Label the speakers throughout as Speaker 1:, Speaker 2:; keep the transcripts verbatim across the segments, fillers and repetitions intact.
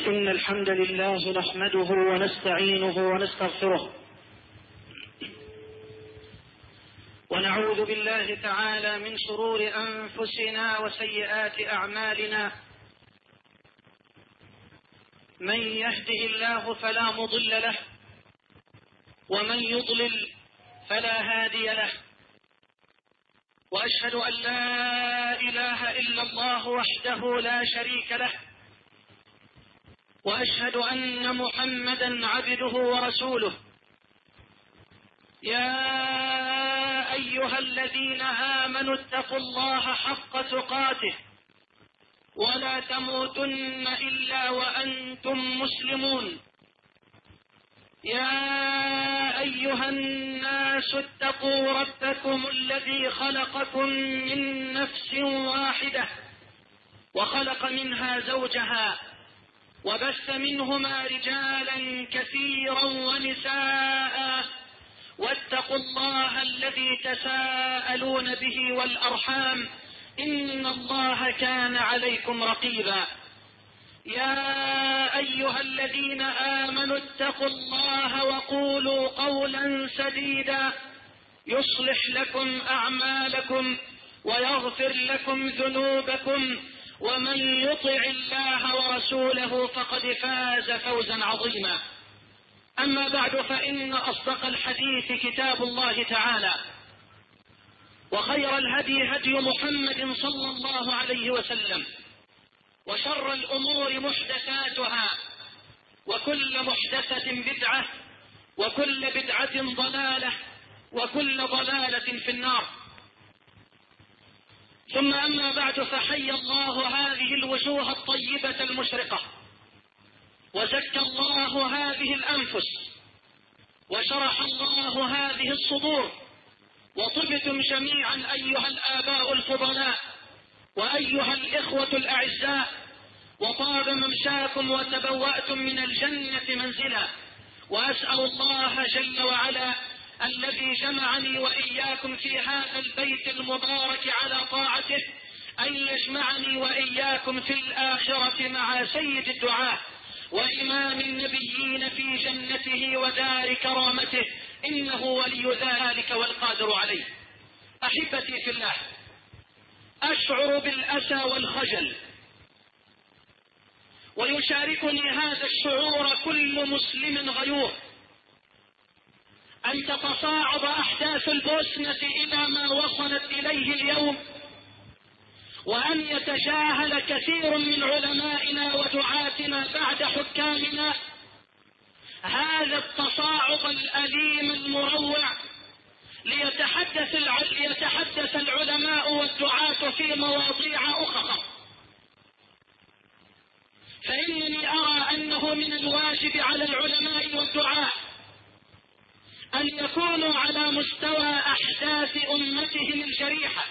Speaker 1: إن الحمد لله نحمده ونستعينه ونستغفره ونعوذ بالله تعالى من شرور أنفسنا وسيئات أعمالنا. من يهده الله فلا مضل له ومن يضلل فلا هادي له، وأشهد أن لا إله إلا الله وحده لا شريك له، وأشهد أن محمدا عبده ورسوله. يا أيها الذين آمنوا اتقوا الله حق تقاته ولا تموتن إلا وأنتم مسلمون. يا أيها الناس اتقوا ربكم الذي خلقكم من نفس واحدة وخلق منها زوجها وبث منهما رجالا كثيرا ونساء، واتقوا الله الذي تساءلون به والأرحام إن الله كان عليكم رقيبا. يا أيها الذين آمنوا اتقوا الله وقولوا قولا سديدا يصلح لكم أعمالكم ويغفر لكم ذنوبكم، ومن يطع الله ورسوله فقد فاز فوزا عظيما. أما بعد، فإن أصدق الحديث كتاب الله تعالى، وخير الهدي هدي محمد صلى الله عليه وسلم، وشر الأمور محدثاتها، وكل محدثة بدعة، وكل بدعة ضلالة، وكل ضلالة في النار. ثم أما بعد، فحي الله هذه الوجوه الطيبة المشرقة، وزكى الله هذه الأنفس، وشرح الله هذه الصدور، وطبتم جميعا أيها الآباء الفضلاء وأيها الإخوة الأعزاء، وطاب ممشاكم وتبوأتم من الجنة منزلا. وأسأل الله جل وعلا الذي جمعني وإياكم في هذا البيت المبارك على طاعته أن يجمعني وإياكم في الآخرة مع سيد الدعاة وإمام النبيين في جنته ودار كرامته، إنه ولي ذلك والقادر عليه. أحبتي في الله، أشعر بالأسى والخجل، ويشاركني هذا الشعور كل مسلم غيور، أن تتصاعد أحداث البوسنة إلى ما وصلت إليه اليوم، وأن يتجاهل كثير من علمائنا ودعاتنا بعد حكامنا هذا التصاعد الأليم المروع، ليتحدث ليتحدث العلماء والدعاة في مواضيع أخرى. فإنني أرى أنه من الواجب على العلماء والدعاة أن يكونوا على مستوى أحداث أمتهم الجريحة،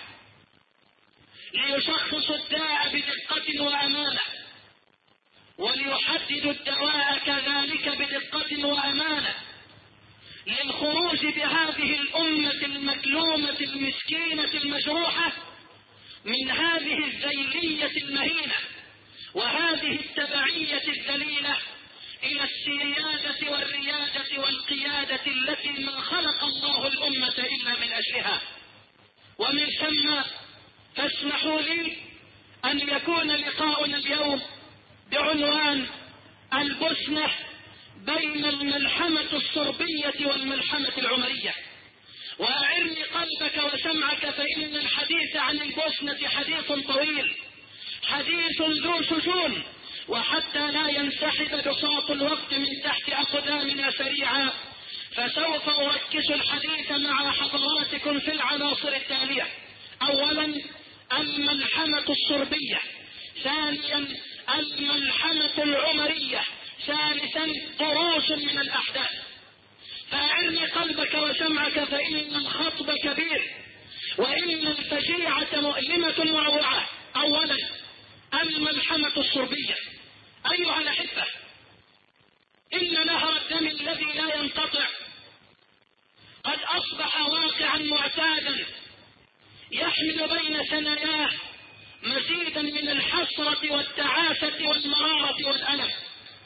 Speaker 1: ليشخصوا الداء بدقة وأمانة، وليحددوا الدواء كذلك بدقة وأمانة، للخروج بهذه الأمة المكلومة المسكينة المجروحة من هذه الذيلية المهينة وهذه التبعية الذليلة إلى السيادة والريادة والقيادة التي ما خلق الله الأمة إلا من أجلها. ومن ثم فاسمحوا لي أن يكون لقاؤنا اليوم بعنوان البوسنة بين الملحمة الصربية والملحمة العمرية. وأعرني قلبك وسمعك، فإن الحديث عن البوسنة حديث طويل، حديث ذو شجون، وحتى لا ينسحب بساط الوقت من تحت أقدامنا سريعا، فسوف أركز الحديث مع حضراتكم في العناصر التالية: أولا الملحمة الصربية، ثانيا الملحمة العمرية، ثالثا دروس من الأحداث. فأعرني قلبك وسمعك، فإن الخطب كبير وإن الفجيعة مؤلمة وروعة. أولا الملحمة الصربية. أيها الأحبة، إن نهر الدم الذي لا ينقطع قد أصبح واقعا معتادا يحمل بين ثناياه مزيدا من الحسرة والتعاسة والمرارة والألم.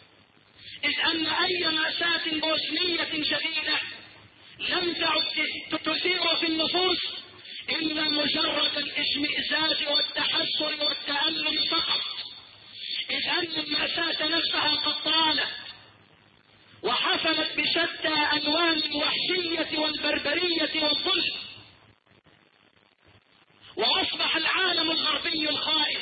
Speaker 1: إذ أن أي مأساة بوسنية شديدة لم تعد تثير في النفوس إلا مجرد الاشمئزاز والتحسر والتألم فقط، إذ أن المأساة نفسها قد طالت وحصلت بشتى ألوان الوحشية والبربرية والظلم، وأصبح العالم الغربي الخائف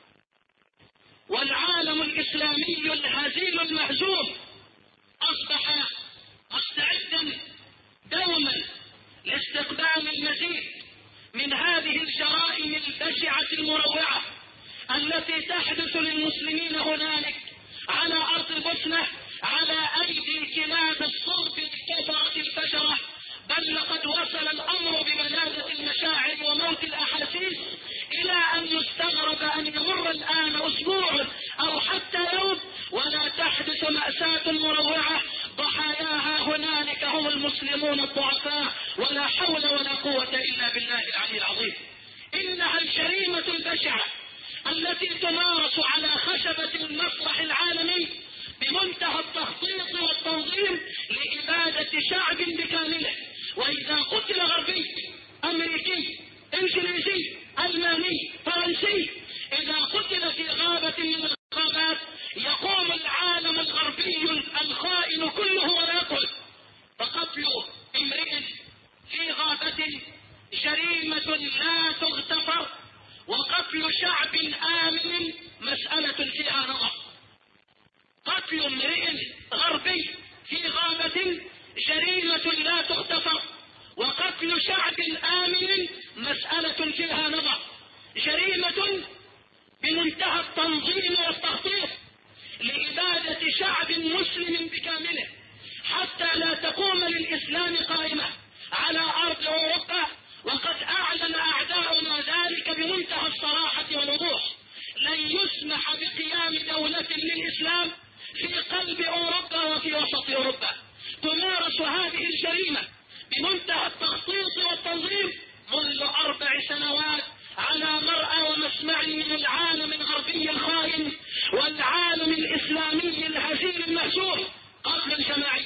Speaker 1: والعالم الإسلامي الهزيل المهزوم أصبح مستعدا دوما لاستقبال المزيد من هذه الجرائم البشعة المروعة التي تحدث للمسلمين هنالك على أرض البوسنة على أيدي كلاب الصرب الكفرة الفجرة، بل لقد وصل الأمر ببلادة المشاعر وموت الأحاسيس إلى أن يستغرب أن يمر الآن أسبوع أو حتى يوم ولا تحدث مأساة مروعة ضحاياها هنالك هم المسلمون الضعفاء، ولا حول ولا قوة إلا بالله العلي العظيم. إنها الجريمة البشعة التي تمارس على خشبة المسرح العالمي بمنتهى التخطيط والتنظيم لإبادة شعب بكامله، وإذا قتل غربي أمريكي إنجليزي ألماني فرنسي إذا قتل في غابة من الغابات يقوم العالم الغربي الخائن كله ويقول فقتل امرئ في غابة جريمة لا تغتفر، وقتل شعب آمن مسألة فيها نظر. قتل امرئ غربي في غابة جريمة لا تغتفر، وقتل شعب آمن مسألة فيها نظر، جريمة بمنتهى التنظيم والتخطيط لإبادة شعب مسلم بكامله حتى لا تقوم للإسلام قائمة على أرض أوروبا، وقد أعلن أعداؤنا ذلك بمنتهى الصراحة والوضوح. لن يسمح بقيام دولة للإسلام في قلب أوروبا وفي وسط أوروبا تمارس هذه الجريمة بمنتهى التخطيط والتنظيم منذ أربع سنوات على مرأى ومسمع من العالم الغربي الخائن والعالم الإسلامي الهزيل المهزوم. قتل جماعي،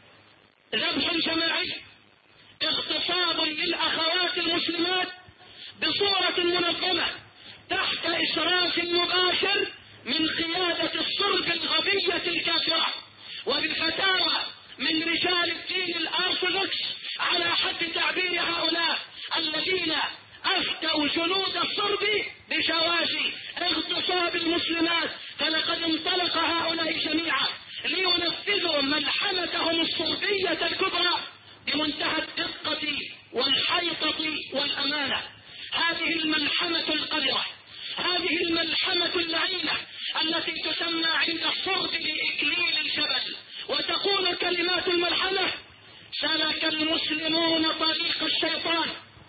Speaker 1: ذبح جماعي، اغتصاب للأخوات المسلمات بصورة منظمة تحت إشراف مباشر من قيادة الصرب الغبية الكافرة وبالفتاوى من رجال الدين الأرثوذكس على حد تعبير هؤلاء الذين أفتوا جنود الصرب بجواز اغتصاب المسلمات. فلقد انطلق هؤلاء جميعا لينفذوا ملحمتهم الصربية الكبرى بمنتهى الدقة والحيطة والأمانة. هذه الملحمة القذرة، هذه الملحمة اللعينة التي تسمى عند الصرب بإكليل الجبل، وتقول كلمات الملحمة: سلك المسلمون طريق الشيطان،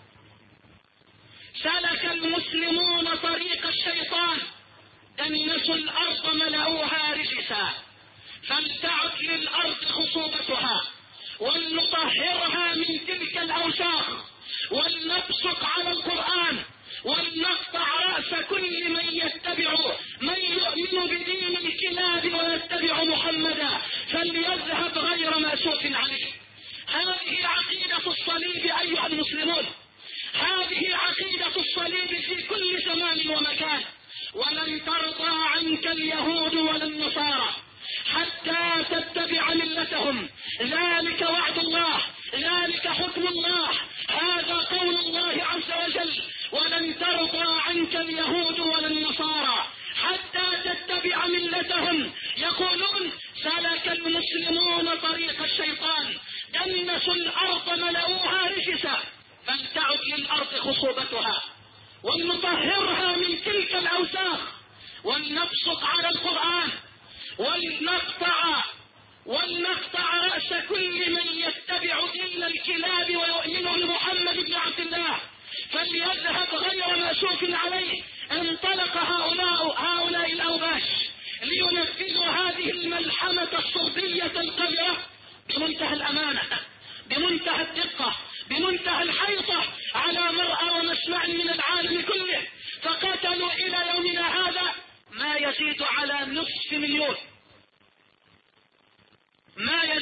Speaker 1: سلك المسلمون طريق الشيطان، دنسوا الأرض ملأوها رجسا، فلتعد للأرض خصوبتها ولنطهرها من تلك الأوساخ، ولنبصق على القرآن، ولنقطع رأس كل من يتبع من يؤمن بدين الكلاب ويتبع محمدا فليذهب غير مأسوف عليه. هذه عقيدة الصليب أيها المسلمون، هذه عقيدة الصليب في كل زمان ومكان. ولن ترضى عنك اليهود ولا النصارى حتى تتبع ملتهم، ذلك وعد الله، ذلك حكم الله، هذا قول الله عز وجل: ولن ترضى عنك اليهود ولا النصارى حتى تتبع ملتهم. يقولون: سلك المسلمون طريق الشيطان، دنسوا الأرض ملأوها رجسا، فلتعد للأرض خصوبتها ولنطهرها من تلك الأوساخ، ولنبصق على القرآن، ولنقطع ولنقطع رأس كل من يتبع دين الكلاب ويؤمن بمحمد بن عبد الله فليذهب غير مأسوف عليه. انطلق هؤلاء هؤلاء الأوباش لينفذوا هذه الملحمة الصربية القذرة بمنتهى الأمانة، بمنتهى الدقة، بمنتهى الحيطة على مرأى ومسمع من العالم كله. فقتلوا إلى يومنا هذا ما يزيد على نصف مليون،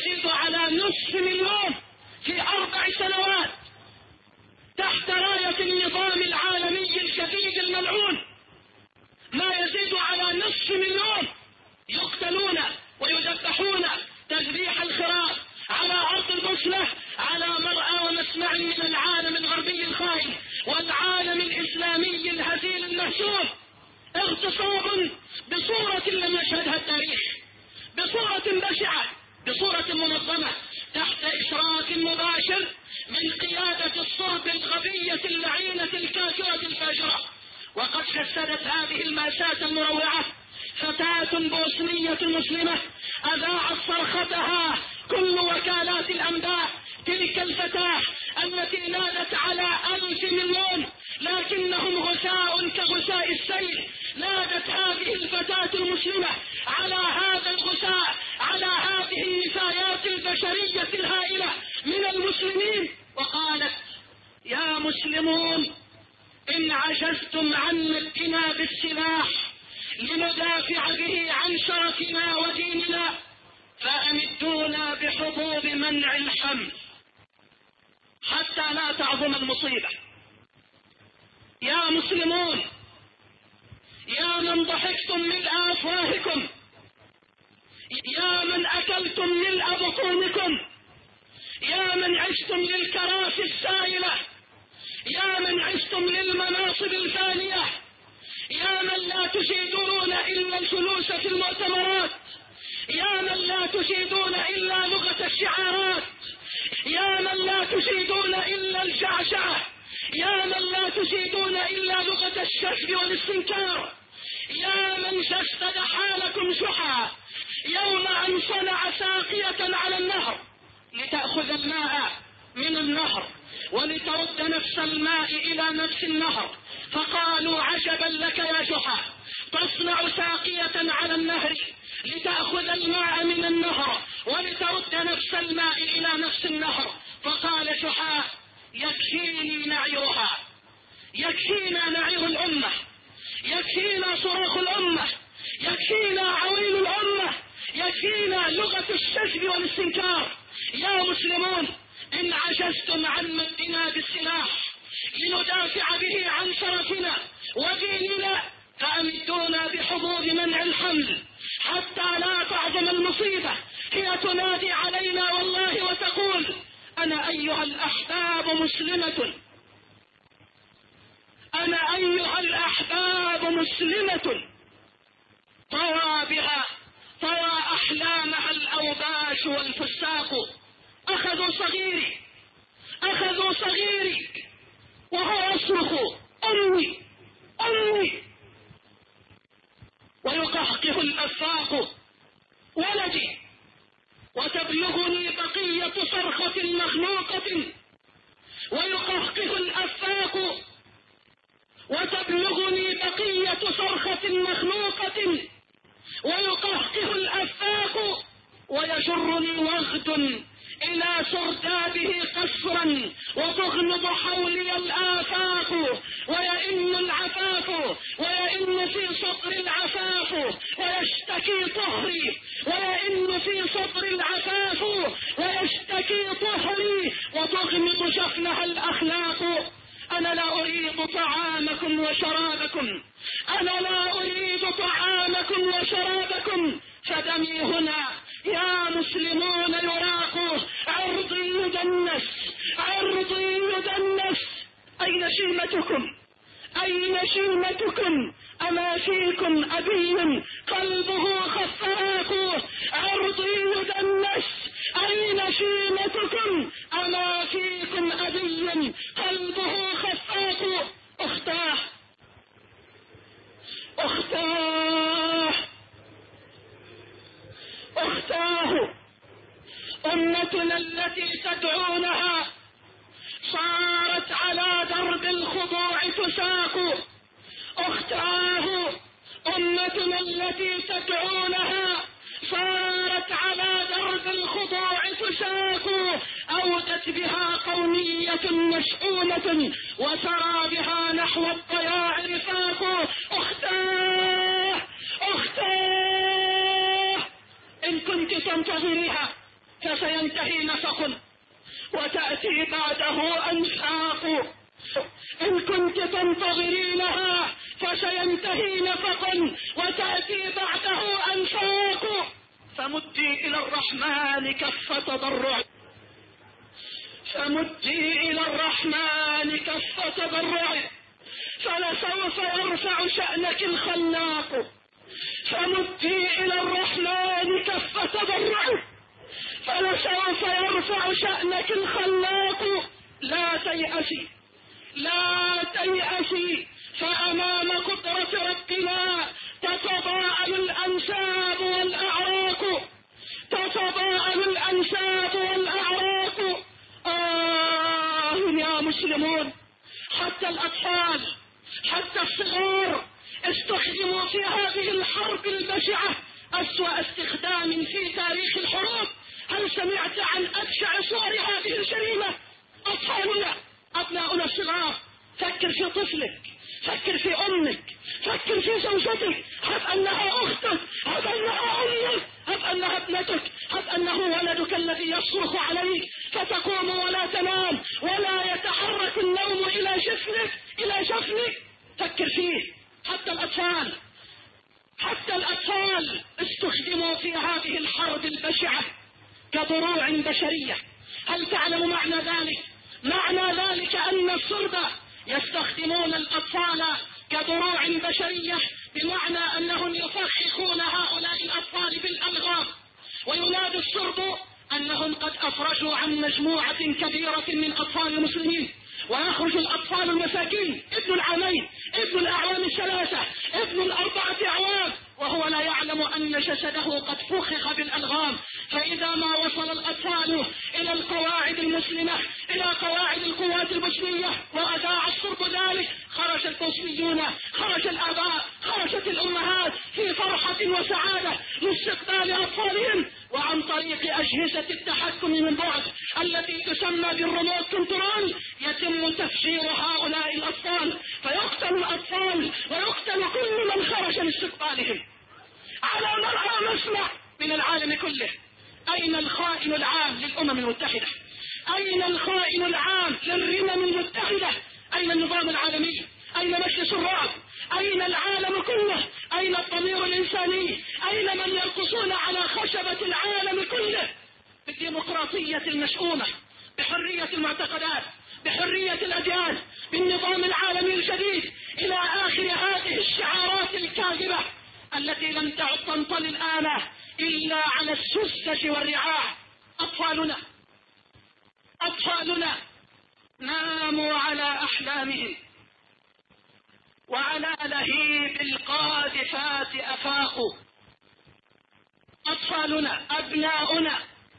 Speaker 2: يزيد على نصف مليون في أربع سنوات تحت راية النظام العالمي الجديد الملعون، ما يزيد على نصف مليون يقتلون ويذبحون تذبيح الخراف على أرض البوسنة، على مرأى ومسمع من العالم الغربي الخائن والعالم الإسلامي الهزيل المهزوم. اغتصاب بصورة لم يشهدها التاريخ، بصورة بشعة، بصورة منظمة، تحت إشراك مباشر من قيادة الصرب الغبية اللعينة الكافرة الفاجرة. وقد جسدت هذه المأساة المروعة فتاة بوسنية مسلمة أذاعت صرختها كل وكالات الأنباء، تلك الفتاة التي نادت على ألف مليون لكنهم غثاء كغثاء السيل. نادت هذه الفتاة المسلمة على هذا الغثاء، على هذه النفايات البشرية الهائلة من المسلمين، وقالت: يا مسلمون، إن عجزتم عن مدنا بالسلاح لندافع به عن شرفنا وديننا فأمدونا بحبوب منع الحمل حتى لا تعظم المصيبة. يا مسلمون، يا من ضحكتم ملء أفواهكم، يا من أكلتم ملء بطونكم، يا من عشتم للكراسي السائلة، يا من عشتم للمناصب الفانية، يا من لا تجيدون إلا الجلوس في المؤتمرات، يا من لا تجيدون إلا لغة الشعارات، يا من لا تجيدون إلا الجعجعة، يا من لا تجيدون إلا لغة الشجب والاستنكار، يا من جسد حالكم جحا يوم أن صنع ساقية على النهر لتأخذ الماء من النهر ولترد نفس الماء إلى نفس النهر، فقالوا: عجبا لك يا جحا، تصنع ساقية على النهر لتأخذ الماء من النهر ولترد نفس الماء إلى نفس النهر. فقال جحا: يكفيني نعيرها، يكفينا نعير الأمة، يكفينا صراخ الأمة، يكفينا عويل الأمة، يكفينا لغة الشجب والاستنكار. يا مسلمون، إن عجزتم عن مدنا بالسلاح لندافع به عن شرفنا وديننا فأمدونا بحبوب منع الحمل حتى لا تعظم المصيبة. هي تنادي علينا والله وتقول: أنا أيها الأحباب مسلمة، أنا أيها الأحباب مسلمة طوى بها طوى أحلامها الأوباش والفساق. أخذوا صغيري أخذوا صغيري وهو يصرخ: أمي أمي، ويقهقه الأفاق: ولدي. وتبلغني بقية صرخة مخلوقة، ويقهقه الأفاق: وتبلغني بقية صرخة مخلوقة، ويقهقه الأفاق، ويجرني وغد إلى سردابه قسرا وتغمض حولي الآفاق، ويئن العفاف ويئن في صدر العفاف، ويشتكي طهري ويئن في صدر العفاف، ويشتكي طهري وتغمض جفنها الأخلاق. أنا لا أريد طعامكم وشرابكم، أنا لا أريد طعامكم وشرابكم، فدمي هنا يا مسلمون يراق، عرضي يدنس، عرضي يدنس. أين شيمتكم؟ أين شيمتكم؟ أما فيكم أبي قلبه خفاق، عرضي يدنس. أين شيمتكم؟ أما فيكم أبي قلبه خفاق. أختاه أختاه أختاه أمتنا التي تدعونها صارت على درب الخضوع تساق. أختاه أمتنا التي تدعونها صارت على درب الخضوع تساق. أودت بها قومية مشؤومة وسرى بها نحو الضياع رفاق. أختاه أختاه إن كنت تنتظريها فسينتهي نفق وتأتي بعده أنفاق. إن كنت تنتظرينها فسينتهي نفق وتأتي بعده أنفاق. فمدي إلى الرحمن كف تضرع فمدي إلى الرحمن كف تضرع فلسوف يرفع شأنك الخلاق. فمدي إلى الرحمن كف تضرع فلسوف يرفع شأنك الخلاق. لا تيأسي لا تيأسي فأمام قدرة ربنا تتضاءل الأنساب والأعراق تتضاءل الأنساب والأعراق. آه يا مسلمون، حتى الأطفال حتى الصغار استخدموا في هذه الحرب البشعة أسوأ استخدام في تاريخ الحروب. هل سمعت عن أبشع صور هذه الجريمة؟ أطفالنا أبناؤنا الصغار. فكر في طفلك، فكر في أمك، فكر في زوجتك، هب أنها أختك، هب أنها أمك، هب أنها ابنتك، هب أنه ولدك الذي يصرخ عليك فتقوم ولا تنام ولا يتحرك النوم إلى جفنك إلى جفنك. فكر فيه. حتى الأطفال حتى الأطفال استخدموا في هذه الحرب البشعة كضروع بشرية. هل تعلم معنى ذلك؟ معنى ذلك أن الصرب يستخدمون الأطفال كضروع بشرية، بمعنى أنهم يفخخون هؤلاء الأطفال بالألغام، وينادي الصرب أنهم قد أفرجوا عن مجموعة كبيرة من أطفال المسلمين، ويخرج الأطفال المساكين ابن العامين ابن الأعوام الثلاثة ابن الأربعة أعوام وهو لا يعلم أن جسده قد فخخ بالألغام. فإذا ما وصل الأطفال إلى القواعد المسلمة إلى قواعد القوات المسلمية وأذاع الصرب ذلك، خرج المسلمون، خرج الآباء، خرجت الأمهات في فرحة وسعادة لاستقبال أطفالهم، وعن طريق أجهزة التحكم من بعد التي تسمى بالريموت كنترول يتم تفجير هؤلاء الأطفال، فيقتل الأطفال ويقتل كل من خرج لاستقبالهم على مرأى مسمع من العالم كله. أين الخائن العام للأمم المتحدة؟ أين الخائن العام للرمم المتحدة؟ أين النظام العالمي؟ أين مجلس الرعب؟ أين العالم كله؟ أين الضمير الإنساني؟ أين من يرقصون على خشبة العالم كله بالديمقراطية المشؤومة، بحرية المعتقدات، بحرية الأديان، بالنظام العالمي الجديد، إلى آخر هذه الشعارات الكاذبة التي لم تعد تنطلي الآن إلا على السذج والرعاع. أطفالنا أطفالنا ناموا على أحلامهم وعلى لهيب القاذفات أفاقوا. أطفالنا أبناؤنا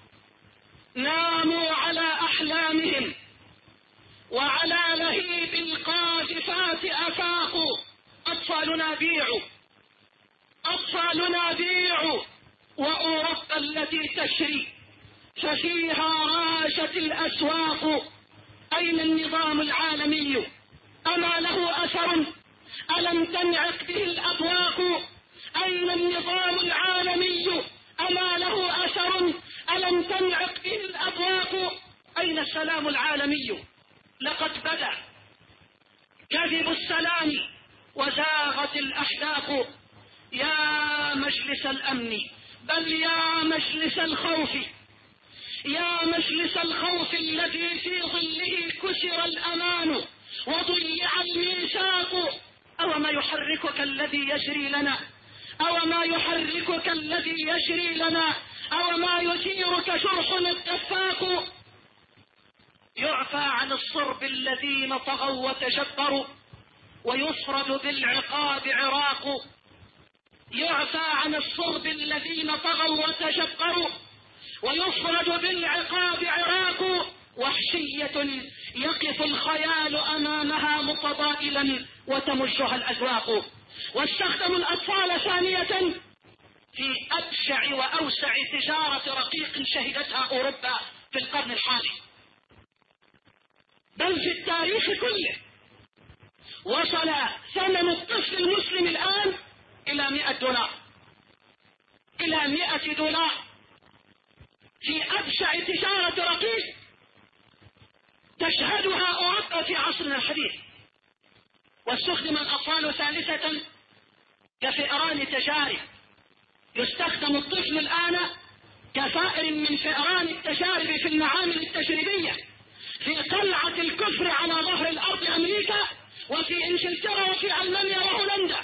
Speaker 2: ناموا على أحلامهم وعلى لهيب القاذفات أفاقوا. أطفالنا بيعوا أطفالنا بيعوا وأوروبا التي تشري ففيها راجت الأسواق. أين النظام العالمي؟ أما له أثر؟ ألم تنعق به الأبواق؟ أين النظام العالمي؟ أما له أثر؟ ألم تنعق به الأبواق؟ أين السلام العالمي؟ لقد بدا كذب السلام وزاغت الأحداق. يا مجلس الأمن، بل يا مجلس الخوف، يا مجلس الخوف الذي في ظله كسر الأمان وضيع الميثاق. أو ما يحركك الذي يجري لنا أو ما يحركك الذي يجري لنا أو ما يثيرك جرح الدفاق. يعفى عن الصرب الذين طغوا وتجبروا ويفرد بالعقاب عراق. يعفى عن الصرب الذين طغوا وتجبروا ويفرد بالعقاب عراق. وحشية يقف الخيال أمامها متضائلا وتمجها الأذواق. واستخدموا الأطفال ثانية في أبشع وأوسع تجارة رقيق شهدتها أوروبا في القرن الحالي، بل في التاريخ كله. وصل ثمن الطفل المسلم الآن إلى مئة دولار إلى مئة دولار في أبشع تجارة رقيق تشهدها أوروبا في عصرنا الحديث. واستخدم الأطفال ثالثة كفئران تجارب. يستخدم الطفل الآن كفائر من فئران التجارب في المعامل التجريبية في قلعة الكفر على ظهر الأرض أمريكا وفي إنجلترا وفي ألمانيا وهولندا.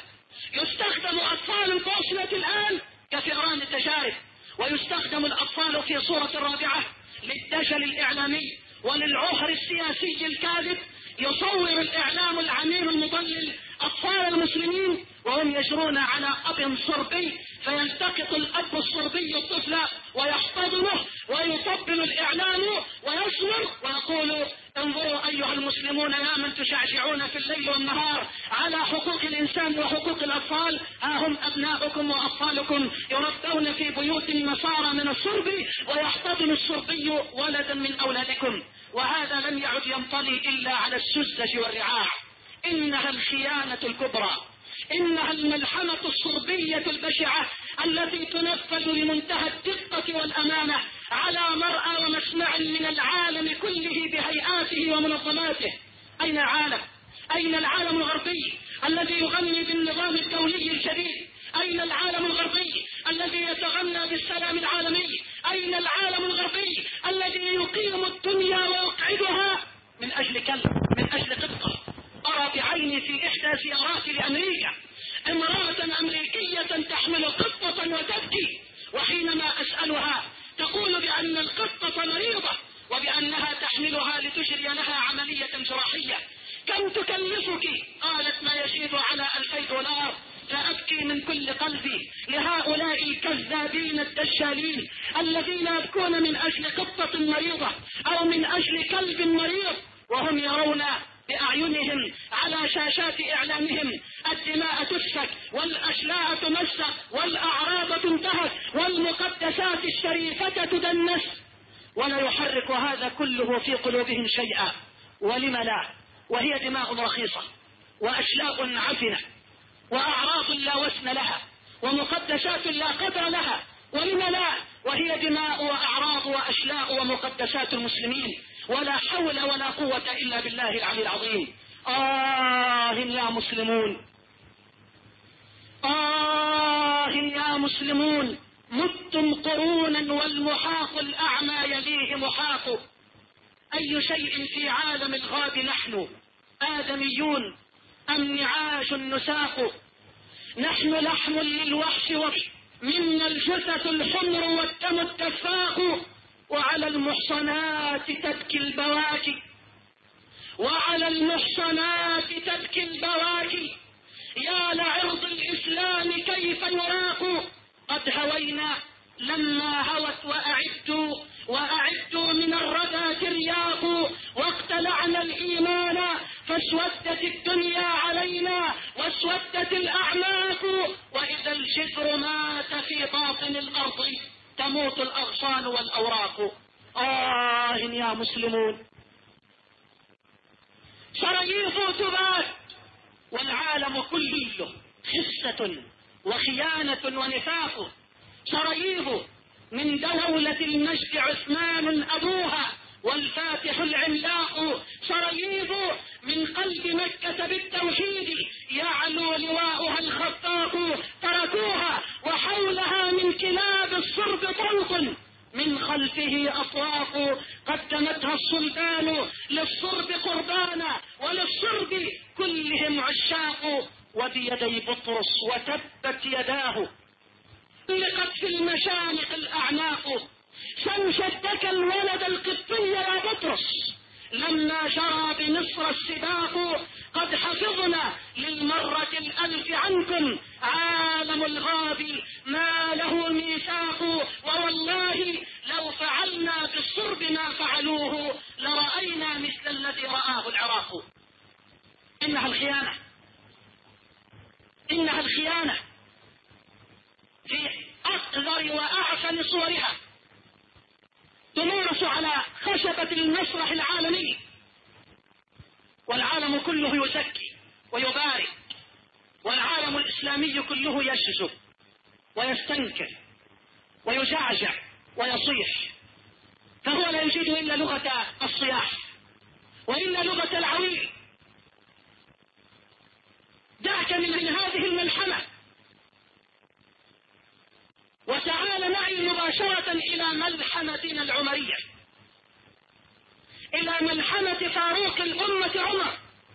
Speaker 2: يستخدم أطفال الفاصلة الآن كفئران التجارب، ويستخدم الأطفال في صورة رابعة للدجل الإعلامي وللعهر السياسي الكاذب. يصور الإعلام العميل المضلل أطفال المسلمين وهم يجرون على أب صربي، فيلتقط الأب الصربي الطفل ويحتضنه ويطبل الإعلام ويصور ويقول: انظروا أيها المسلمون يا من تشعشعون في الليل والنهار على حقوق الإنسان وحقوق الأطفال، ها هم أبناؤكم وأطفالكم يربون في بيوت النصارى من الصرب ويحتضن الصربي ولدا من أولادكم. وهذا لم يعد ينطلي إلا على السذج والرعاع. إنها الخيانة الكبرى، إنها الملحمة الصربية البشعة التي تنفذ لمنتهى الدقة والأمانة على مرأى ومسمع من العالم كله بهيئاته ومنظماته. أين العالم؟ أين العالم الغربي الذي يغني بالنظام الدولي الجديد؟ أين العالم الغربي الذي يتغنى بالسلام العالمي؟ أين العالم الغربي الذي يقيم الدنيا ويقعدها من أجل كلب، من أجل قطة؟ أرى بعيني في إحدى زياراتي لأمريكا امرأة أمريكية تحمل قطة وتبكي، وحينما أسألها تقول بأن القطة مريضة وبأنها تحملها لتجري لها عملية جراحية. كم تكلفك؟ قالت: ما يزيد على ألفي دولار. فأبكي من كل قلبي لهؤلاء الكذابين الدجالين الذين يبكون من أجل قطة مريضة أو من أجل كلب مريض، وهم يرون بأعينهم على شاشات إعلامهم الدماء تسفك والأشلاء تمزق والأعراض تنتهك والمقدسات الشريفة تدنس، ولا يحرك هذا كله في قلوبهم شيئا. ولم لا؟ وهي دماء رخيصة وأشلاء عفنة وأعراض لا وزن لها ومقدسات لا قدر لها. ولم لا؟ وهي دماء وأعراض وأشلاء ومقدسات المسلمين، ولا حول ولا قوة إلا بالله العلي العظيم. آه يا مسلمون، آه يا مسلمون، متم قرونا والمحاق الأعمى يليه محاق. أي شيء في عالم الغاب نحن؟ آدميون أم نعاش نساق؟ نحن لحم للوحش وحش، منا الجثث الحمر والدم التفاق، وعلى المحصنات تبكي البواكي، وعلى المحصنات تبكي البواكي. يا لعرض الإسلام كيف يراق؟ قد هوينا لما هوت وأعدوا وأعدوا من الردى ترياق، واقتلعنا الإيمان فاسودت الدنيا علينا واسودت الأعماق، وإذا الجذر مات في باطن الأرض تموت الأغصان والأوراق. آه يا مسلمون، سراييف تبات والعالم كله خسة وخيانة ونفاق. سراييف من دولة المجد عثمان أبوها والفاتح العملاق، سراييف من قلب مكة بالتوحيد يعلو لواؤها الخطاق، تركوها وحولها من كلاب الصرب طلق، من خلفه أطواق قدمتها السلطان للصرب قربانا وللصرب كلهم عشاق. وبيدي بطرس وتبت يداه لقد في المشانق الأعناق، سنشدك الولد القبطي يا بطرس لما جرى بمصر السباق، قد حفظنا للمرة الألف عنكم عالم الغاب ما له ميثاق، ووالله لو فعلنا بالصرب ما فعلوه لرأينا مثل الذي رآه العراق. إنها الخيانة، إنها الخيانة في أقذر وأعفن صورها تمارس على خشبة المسرح العالمي، والعالم كله يزكي ويبارك، والعالم الإسلامي كله يشجب ويستنكر ويجعجع ويصيح. فهو لا يجيد إلا لغة الصياح وإلا لغة العويل. دعك من هذه الملحمة وتعال معي مباشرة إلى ملحمتنا العمرية، إلى ملحمة فاروق الأمة عمر،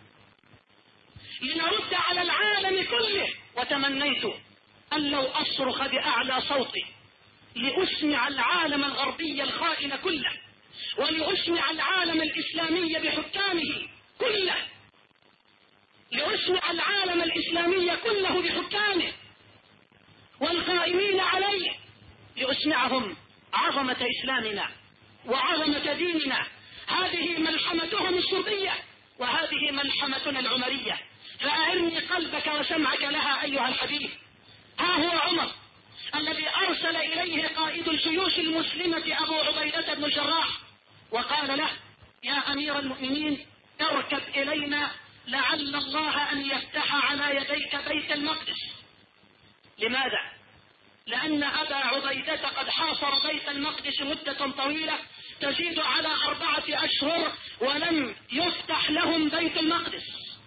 Speaker 2: لنرد على العالم كله. وتمنيت أن لو أصرخ بأعلى صوتي لأسمع العالم الغربي الخائن كله، ولأسمع العالم الإسلامي بحكامه كله، لأسمع العالم الإسلامي كله بحكامه والقائمين عليه، لأسمعهم عظمة إسلامنا وعظمة ديننا. هذه ملحمتهم السربية وهذه ملحمتنا العمرية، فأهرني قلبك وسمعك لها أيها الحبيب. ها هو عمر الذي أرسل إليه قائد الجيوش المسلمة أبو عبيدة بن الجراح وقال له: يا أمير المؤمنين اركب إلينا لعل الله أن يفتح على يديك بيت المقدس. لماذا؟ لأن أبا عبيدة قد حاصر بيت المقدس مدة طويلة تزيد على أربعة أشهر ولم يفتح لهم بيت المقدس،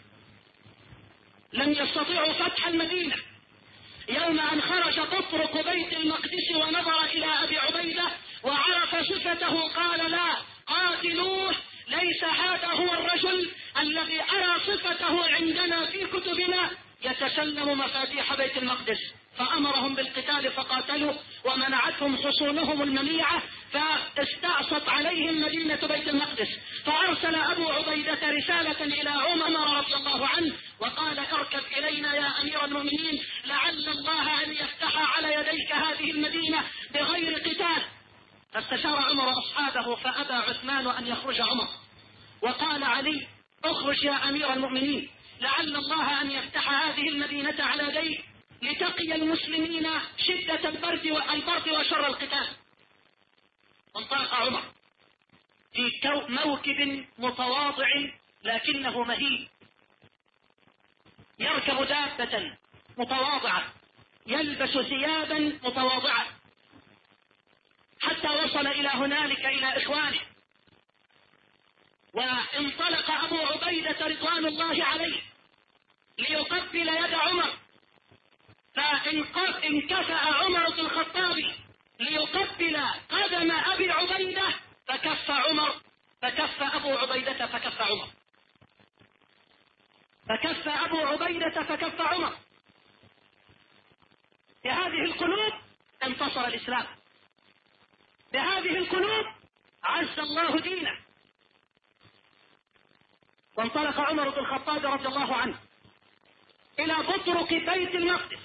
Speaker 2: لم يستطيعوا فتح المدينة. يوم أن خرج تطرق بيت المقدس ونظر إلى أبي عبيدة وعرف صفته قال: لا، قاتلوه، ليس هذا هو الرجل الذي أرى صفته عندنا في كتبنا يتسلم مفاتيح بيت المقدس. فأمرهم بالقتال فقاتلوا ومنعتهم حصونهم المنيعة، فاستعصت عليهم مدينة بيت المقدس. فأرسل أبو عبيدة رسالة إلى عمر رضي الله عنه وقال: اركب إلينا يا أمير المؤمنين لعل الله أن يفتح على يديك هذه المدينة بغير قتال. فاستشار عمر أصحابه فأبى عثمان أن يخرج عمر، وقال علي: اخرج يا أمير المؤمنين لعل الله أن يفتح هذه المدينة على يديك لتقي المسلمين شدة البرد والبرد وشر القتال. وانطلق عمر في موكب متواضع لكنه مهيب، يركب دابة متواضعة، يلبس ثيابا متواضعة، حتى وصل إلى هنالك إلى إخوانه. وانطلق أبو عبيدة رضوان الله عليه ليقبل يد عمر، فانكفأ عمر بن الخطاب ليقبل قدم أبي عبيدة فكف عمر، فكف أبو عبيدة فكف عمر، فكف أبو عبيدة فكف عمر. بهذه القلوب انتصر الإسلام، بهذه القلوب عز الله دينه. وانطلق عمر بن الخطاب رضي الله عنه إلى بطرق بيت المقدس،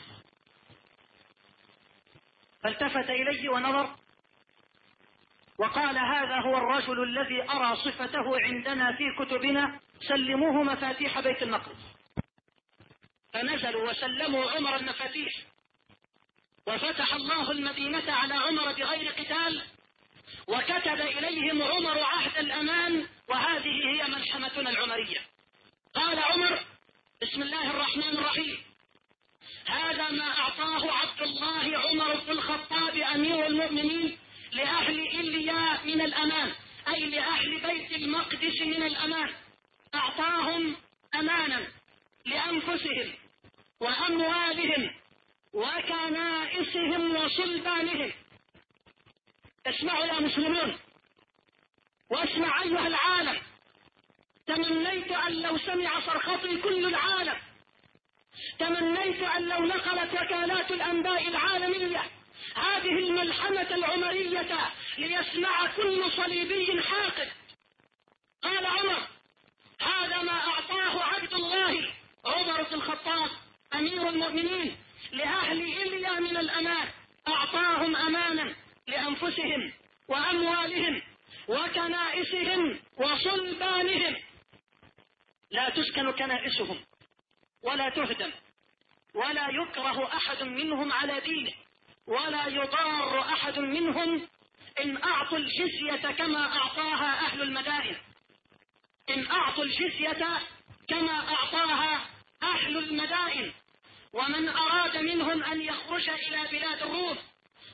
Speaker 2: فالتفت إليه ونظر وقال: هذا هو الرجل الذي أرى صفته عندنا في كتبنا، سلموه مفاتيح بيت المقدس. فنزلوا وسلموا عمر المفاتيح، وفتح الله المدينة على عمر بغير قتال، وكتب إليهم عمر عهد الأمان. وهذه هي ملحمتنا العمرية. قال عمر: بسم الله الرحمن الرحيم، هذا ما أعطاه عبد الله عمر بن الخطاب أمير المؤمنين لأهل إليا من الأمان، أي لأهل بيت المقدس من الأمان. أعطاهم أمانا لأنفسهم وأموالهم وكنائسهم وصلبانهم. اسمعوا يا مسلمون، واسمع أيها العالم. تمنيت أن لو سمع صرختي كل العالم، تمنيت أن لو نقلت وكالات الأنباء العالمية هذه الملحمة العمرية ليسمع كل صليبي حاقد. قال عمر: هذا ما أعطاه عبد الله عمر بن الخطاب أمير المؤمنين لأهل إليا من الأمان. أعطاهم أمانا لأنفسهم وأموالهم وكنائسهم وصلبانهم. لا تسكن كنائسهم ولا تهدم، ولا يكره أحد منهم على دينه، ولا يضار أحد منهم إن أعطوا الجزية كما أعطاها أهل المدائن، إن أعطوا الجزية كما أعطاها أهل المدائن. ومن أراد منهم أن يخرج إلى بلاد الروم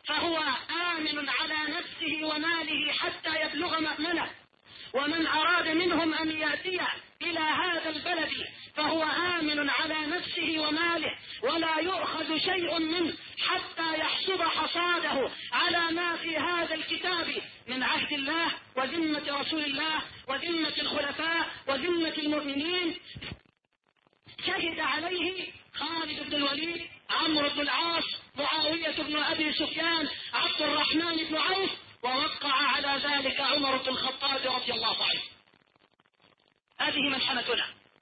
Speaker 2: فهو آمن على نفسه وماله حتى يبلغ مأمنه. ومن أراد منهم أن يأتي إلى هذا البلد فهو آمن على نفسه وماله ولا يؤخذ شيء منه حتى يحصد حصاده على ما في هذا الكتاب من عهد الله وذمة رسول الله وذمة الخلفاء وذمة المؤمنين. شهد عليه خالد بن الوليد، عمرو بن العاص، معاوية بن أبي سفيان، عبد الرحمن بن عوف، ووقع على ذلك عمر بن الخطاب رضي الله عنه. هذه ملحمتنا.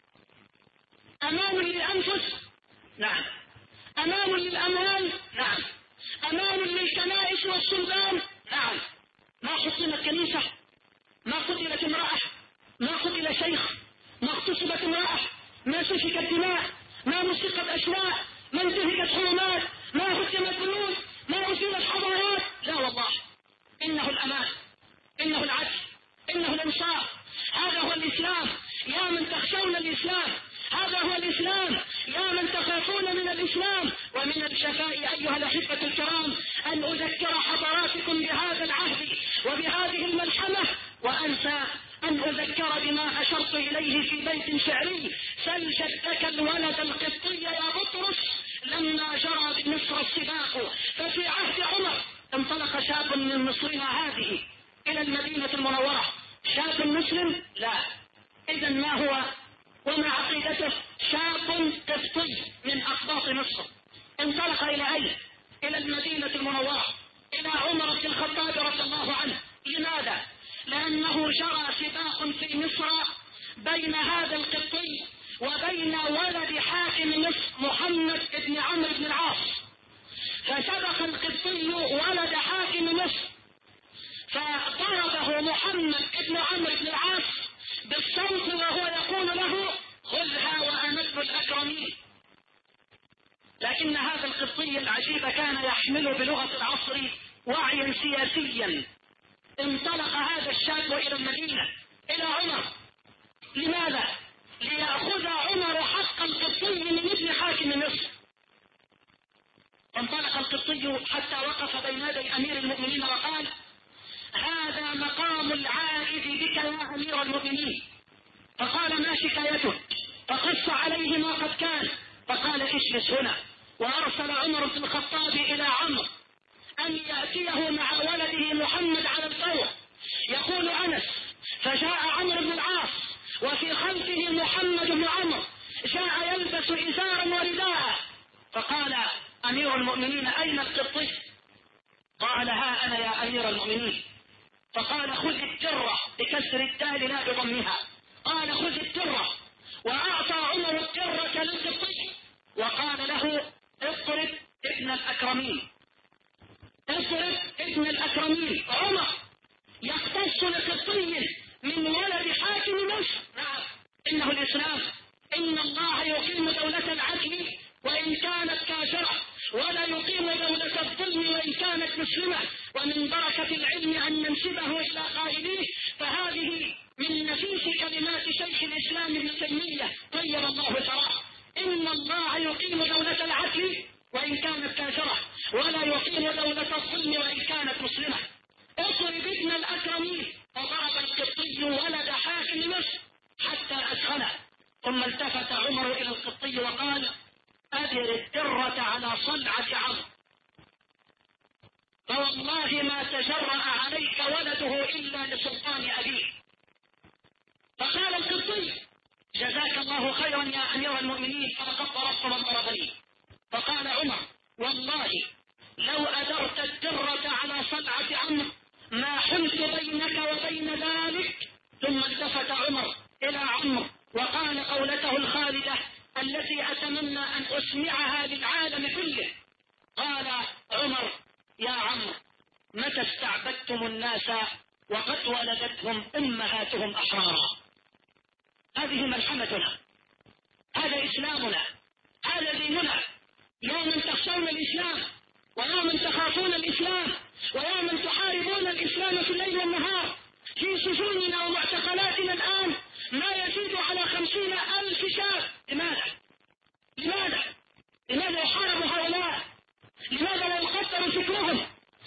Speaker 2: أمان للأنفس؟ نعم. أمان للأموال؟ نعم. أمان للكنائس والسلطان؟ نعم. ما حطمت كنيسة، ما قتلت امرأة، ما قتل شيخ، ما اغتصبت امرأة، ما سفكت دماء، ما مسقت أشلاء، ما انتهكت حرمات، ما هدمت بيوت، ما أزيلت حضارات. لا والله، إنه الأمان، إنه العدل، إنه الإنصاف. هذا هو الإسلام يا من تخشون الإسلام، هذا هو الإسلام يا من تخافون من الإسلام. ومن الشفاء أيها الأحبة الكرام أن أذكر حضراتكم بهذا العهد وبهذه الملحمة، وأنسى أن أذكر بما أشرت إليه في بيت شعري: سل جدك الولد القبطي يا بطرس لما جرى بمصر السباق. ففي عهد عمر انطلق شاب من مصرنا هذه إلى المدينة المنورة. شاب مسلم؟ لا. إذا ما هو وما عقيدته؟ شاب قبطي من أقباط مصر. انطلق إلى أين؟ إلى المدينة المنورة، إلى عمر بن الخطاب رضي الله عنه. لماذا؟ لأنه جرى سباق في مصر بين هذا القبطي وبين ولد حاكم مصر محمد بن عمرو بن العاص. فسبق القبطي ولد حاكم مصر فضربه محمد بن عمرو بن العاص بالصوت وهو يقول له: خذها وأمد الأكرمين. لكن هذا القبطي العجيب كان يحمل بلغة العصر وعيا سياسيا. انطلق هذا الشاب إلى المدينة إلى عمر. لماذا؟ ليأخذ عمر حق القبطي من ابن حاكم مصر. انطلق القبطي حتى وقف بين يدي أمير المؤمنين وقال: هذا مقام العائد بك يا أمير المؤمنين. فقال: ما شكايتك؟ فقص عليه ما قد كان. فقال: اجلس هنا. وأرسل عمر بن الخطاب إلى عمرو أن يأتيه مع ولده محمد على الفور. يقول أنس: فجاء عمرو بن العاص وفي خلفه محمد بن عمرو، جاء يلبس إزارا ورداء. فقال أمير المؤمنين: أين القبطي؟ قال: ها أنا يا أمير المؤمنين. فقال: خذ الترة بكسر الدال لا بضمها. قال: خذ الترة. وأعطى عمر الترة للقبطي وقال له: اضرب ابن الأكرمين، اضرب ابن الأكرمين. عمر يختص لقبطي من ولد حاكم مصر. نعم، إنه الإسلام. إن الله يقيم دولة العدل وإن كانت كافرة، ولا يقيم دولة الظلم وإن كانت مسلمة. ومن بركة العلم أن ننسبه إلى قائليه، فهذه من نفيس كلمات شيخ الإسلام ابن تيمية طيب الله ثراه: إن الله يقيم دولة العدل وإن كانت كافرة، ولا يقيم دولة الظلم وإن كانت مسلمة. اضرب ابن الأكرمين. فضرب القبطي ولد حاكم مصر حتى أسخنه. ثم التفت عمر إلى القبطي وقال: أدر الدرة على صلعة عمرو، فوالله ما تجرأ عليك ولده إلا لسلطان أبيه. فقال القبطي: جزاك الله خيرا يا أمير المؤمنين، فلقد ضربت من ضربني. فقال عمر: والله لو أدرت الدرة على صلعة عمرو ما حلت بينك وبين ذلك. ثم التفت عمر إلى عمرو وقال قولته الخالدة التي أتمنى أن أسمعها للعالم كله. قال عمر: يا عمرو، متى استعبدتم الناس وقد ولدتهم أمهاتهم أحرارا؟ هذه ملحمتنا، هذا إسلامنا، هذا ديننا. يا من تخشون الإسلام، ويا من تخافون الإسلام، ويا من تحاربون الإسلام في الليل والنهار، في سجوننا ومعتقلاتنا الآن ما يزيد على خمسين ألف شاب. لماذا؟ لماذا؟ لماذا يحارب هؤلاء؟ لماذا لا يقدر فكرهم؟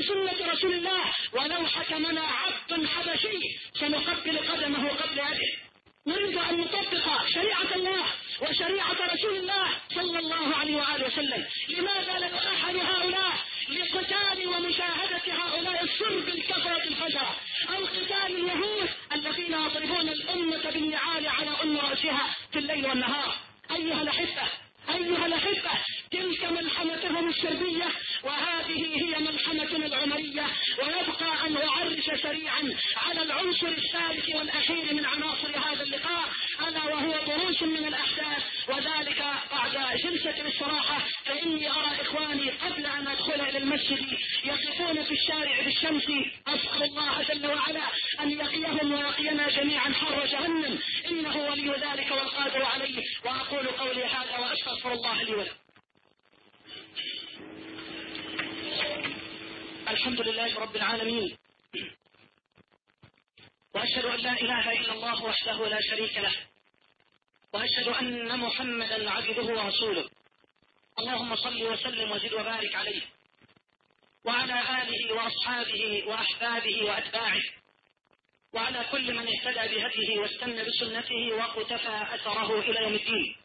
Speaker 2: بسنة رسول الله، ولو حكمنا عبد حبشي سنقبل قدمه قبل يده. نريد أن نطبق شريعة الله وشريعة رسول الله صلى الله عليه وآله وسلم. لماذا لا نؤهل هؤلاء لقتال ومشاهدة هؤلاء الصرب الكفرة الفجرة، أو قتال اليهود الذين يضربون الأمة بالنعال على أم رأسها في الليل والنهار؟ أيها الأحبة أيها الأحبة تلك ملحمتهم السربية، وهذه هي ملحمتنا العمرية. ويبقى أن أعرج سريعا على العنصر الثالث والأخير من عناصر هذا اللقاء، ألا وهو دروس من الأحداث، وذلك بعد جلسة الاستراحة. فإني أرى إخواني قبل أن أدخل إلى المسجد يقفون في الشارع بالشمس، أسأل الله جل وعلا أن يقيهم ويقينا جميعا حر جهنم، إنه ولي ذلك والقادر عليه. وأقول قولي هذا وأستغفر الله لي ولكم. الحمد لله رب العالمين، وأشهد أن لا إله إلا الله وحده لا شريك له، وأشهد أن محمدا عبده ورسوله. اللهم صل وسلم وزد وبارك عليه وعلى آله وأصحابه وأحبابه وأتباعه، وعلى كل من اهتدى بهديه واستنى بسنته وقتفى أثره إلى يوم الدين.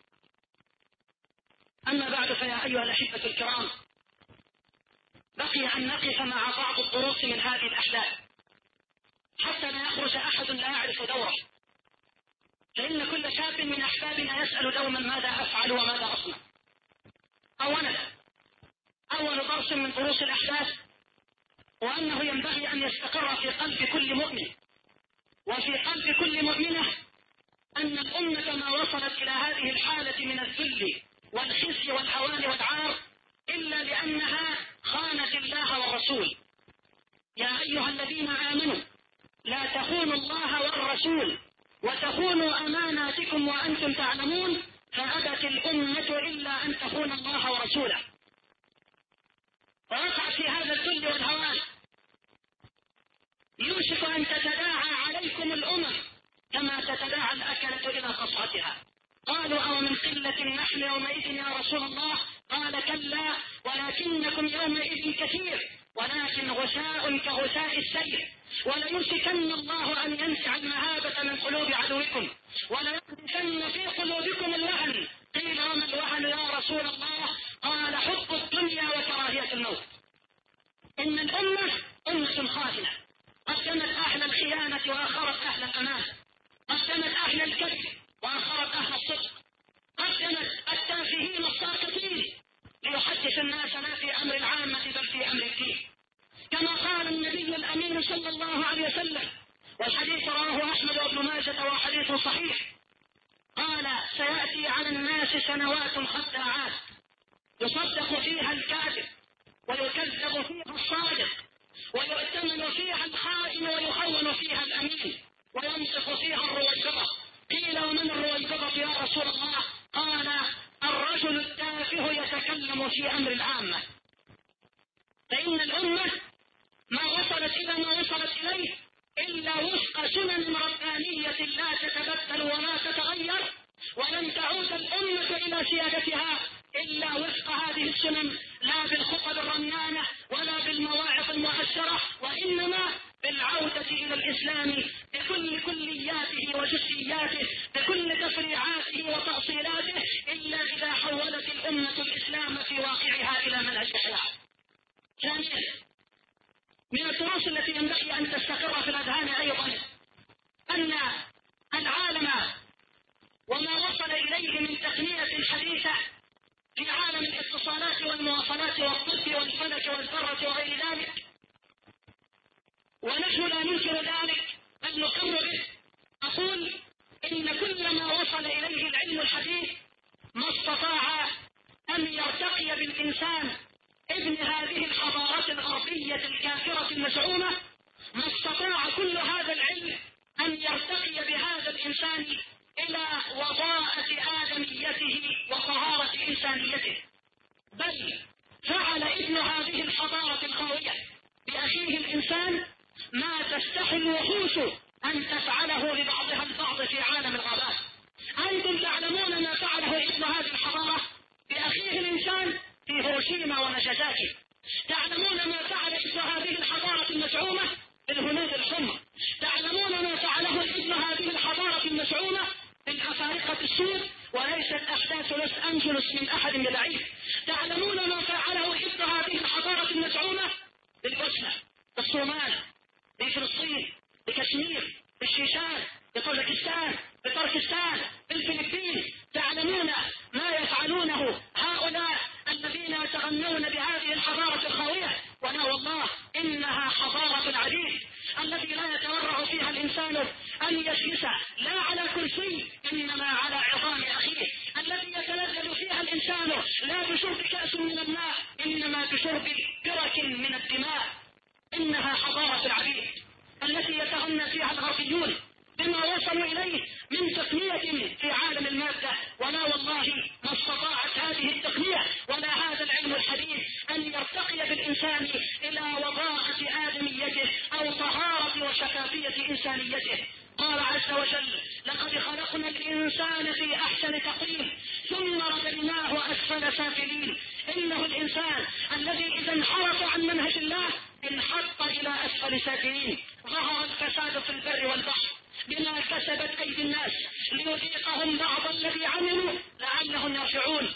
Speaker 2: أما بعد، فيا أيها الأحبة الكرام، بقي أن نقف مع بعض الدروس من هذه الأحداث حتى لا يخرج أحد لا يعرف دوره، فإن كل شاب من أحبابنا يسأل دوما ماذا أفعل وماذا أصنع. أولا، أول درس من دروس الأحداث وأنه ينبغي أن يستقر في قلب كل مؤمن وفي قلب كل مؤمنة أن الأمة ما وصلت إلى هذه الحالة من الذل والخزي والهوان والعار إلا لأنها خانت الله والرسول. يا أيها الذين آمنوا لا تخونوا الله والرسول وتخونوا أماناتكم وأنتم تعلمون، فأبت الأمة إلا أن تخون الله ورسوله. ووقع في هذا الذل والهوان يوشك أن تتداعى عليكم الأمم كما تتداعى الأكلة إلى قصعتها. قالوا أو من قلة نحن يومئذ يا رسول الله؟ قال كلا ولكنكم يومئذ كثير ولكن غثاء كغثاء السيل، وليمسكن الله أن ينزع المهابة من قلوب عدوكم وليقذفن في قلوبكم الوهن. قيل وما الوهن يا رسول الله؟ قال حب الدنيا وكراهية الموت. إن الأمة أمة خائنة، قدمت أهل الخيانة وآخرت أهل الأمان، قدمت أهل الكذب وآخرت أهل الصدق، قدمت التافهين الساقطين ليحدث الناس لا في أمر العامة بل في أمر الدين، كما قال النبي الأمين صلى الله عليه وسلم، والحديث رواه أحمد وابن ماجه وحديث صحيح، قال سيأتي على الناس سنوات خداعات يصدق فيها الكاذب ويكذب فيها الصادق ويؤتمن فيها الخائن ويخون فيها الأمين وينطق فيها الرويبضة. قيل ومن الرويبضة يا رسول الله؟ قال الرجل التافه يتكلم في أمر العامة. فإن الأمة ما وصلت إلى ما وصلت إليه إلا وفق سنن ربانية لا تتبدل ولا تتغير، ولن تعود الأمة إلى سيادتها إلا وفق هذه السنن، لا بالخطب الرنانة ولا بالمواعظ المؤثرة، وإنما بالعودة إلى الإسلام بكل كلياته وجزئياته بكل تفريعاته وتأصيلاته، إلا إذا حولت الأمة الإسلام في واقعها إلى منهج حياة. ثانيا، من الدروس التي ينبغي أن تستقر في الأذهان أيضا أن العالم وما وصل إليه من تقنية حديثة في عالم الاتصالات والمواصلات والطب والفلك والذرة وغير ذلك، ونحن لا ننكر ذلك بل نقر به. أقول إن كل ما وصل إليه العلم الحديث ما استطاع أن يرتقي بالإنسان ابن هذه الحضارات الغربية الكافرة المزعومة، ما استطاع كل هذا العلم أن يرتقي بهذا الإنسان إلى وضاءة آدميته وطهارة إنسانيته، بل فعل ابن هذه الحضارة الخاوية بأخيه الإنسان ما تستحي الوحوش أن تفعله لبعضها البعض في عالم الغابات. أنتم تعلمون ما فعله ابن هذه الحضارة بأخيه الإنسان في هيروشيما وناجازاكي، تعلمون ما فعل ابن هذه الحضارة المزعومة بالهنود الحمر، تعلمون ما فعله ابن هذه الحضارة المزعومة بالأفارقة السود، وليست أحداث لوس أنجلوس من أحد ببعيد. تعلمون ما فعله ابن هذه الحضارة المزعومة بالبوسنة، بالصومال، بفلسطين، بكشمير، بالشيشان، بطاجكستان، بتركستان، بالفلبين. تعلمون ما يفعلونه هؤلاء الذين يتغنون بهذه الحضارة الخاوية، ولا والله إنها حضارة العديد التي لا يتورع فيها الإنسان أن يجلس لا على كرسي إنما على عظام أخيه، التي يتلذذ فيها الإنسان لا بشرب كأس من الماء إنما بشرب كرك من الدماء. إنها حضارة العديد التي يتغنى فيها الغربيون بما وصلوا إليه من تقنية في عالم المادة، ولا والله ما استطاعت هذه التقنية ولا هذا العلم الحديث أن يرتقي بالإنسان إلى وضاعة آدميته أو طهارة وشفافية إنسانيته. قال عز وجل: لقد خلقنا الإنسان في أحسن تقويم ثم رددناه أسفل سافلين. إنه الإنسان الذي إذا انحرف عن منهج الله انحط إلى أسفل سافلين. ظهر الفساد في البر والبحر بما كسبت أيدي الناس ليذيقهم بعض الذي عملوا لعلهم يرجعون.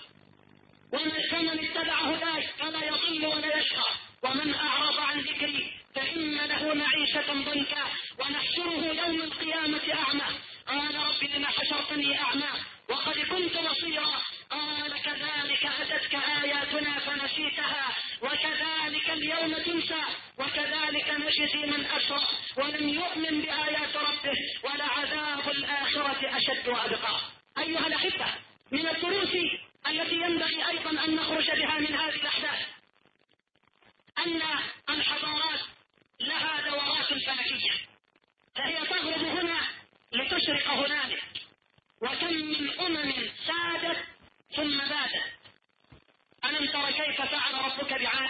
Speaker 2: ومن اتبع هداي فلا يضل ولا يشقى، ومن أعرض عن ذكري فإن له معيشة ضنكا ونحشره يوم القيامة أعمى. قال: رب لم حشرتني أعمى وقد كنت بصيرا. قال: كذلك أتتك آياتنا فنسيتها وكذلك اليوم تنسى وكذلك نجزي من أسرف ولم يؤمن بآيات ربه ولعذاب الآخرة أشد وأبقى. أيها الأحبة، من الدروس التي ينبغي أيضا أن نخرج بها من هذه الأحداث أن الحضارات لها دورات فلكية، فهي تغرب هنا لتشرق هنالك. وكم من أمم سادت ثم بادت. ألم تر كيف فعل ربك بعاد؟